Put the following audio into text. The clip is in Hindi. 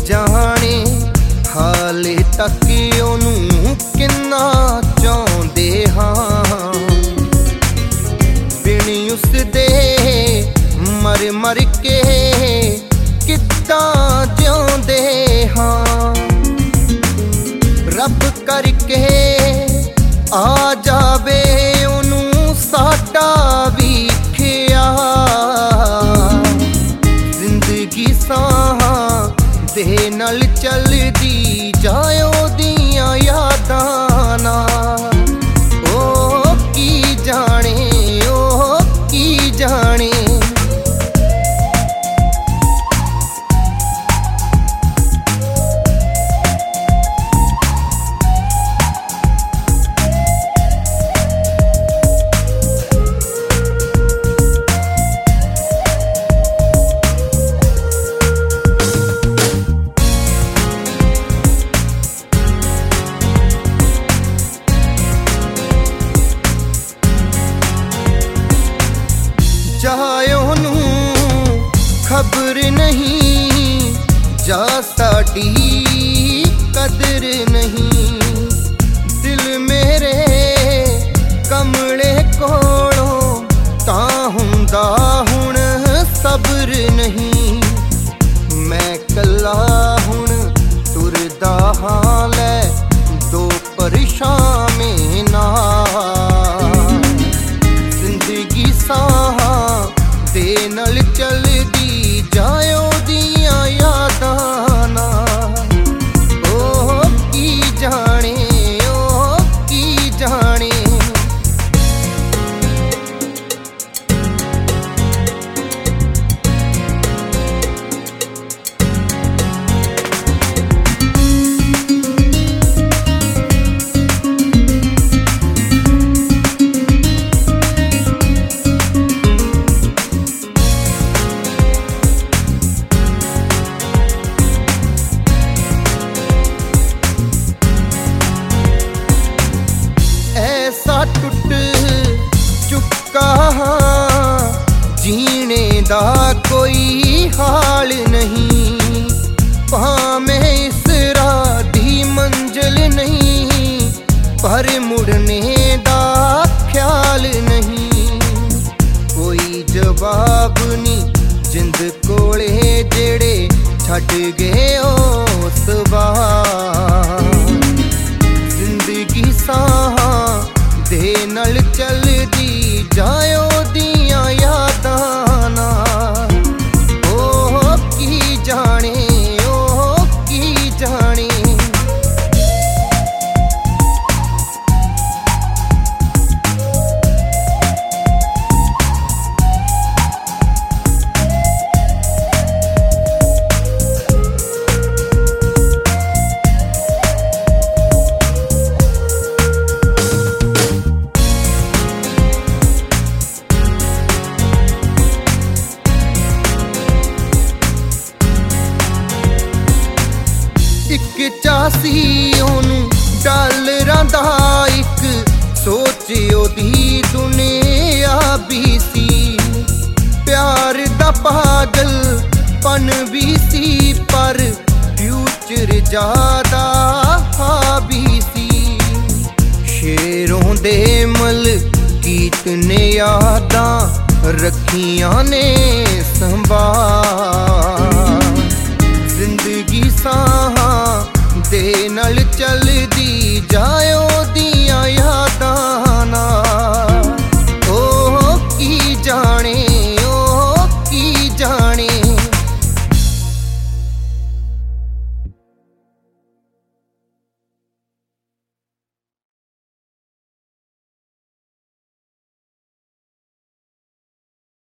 जाने हाले तक ओनू किन्ना चाहुंदे हां। बिन उसदे मर मर के किद्दां जिउंदे हां। रब करके आ जावे ओनू साडा वीखिया। जिंदगी साहां दे नाल चलदी जाए ओदियां यादां नाल। ओ की जाने ओ की जाने। जाए ओनू खबर नहीं जा साडी कदर नहीं। दिल मेरे कमले कोलों तां हुंदा हुण सब्र नहीं। मैं कल्ला हुण तुरदा हां लै दो परछावे नाल। जिंदगी साहां दे नाल चलदी जाए ओदियां यादां नाल। ओ की जाने ओ की जाने। टुट चुका हां जीने दा कोई हाल नहीं। भावें इस राह दी मंजिल नहीं पर मुड़ने दा ख्याल नहीं। कोई जवाब नी जिंद कोले जेड़े छड्ड गए उस सवाल। जिंदगी साहां दे नाल चलदी जाए ओदियां यादां नाल। ओ की जाने ओ की जाने। एक चासी ओनू डालरां दा इक सोच ओदी दुनिया भी सी। प्यार दा पागल पन भी सी पर फ्यूचर ज्यादा हावी सी। शेरों दे मलकीत ने यादां रखियां ने संभाल।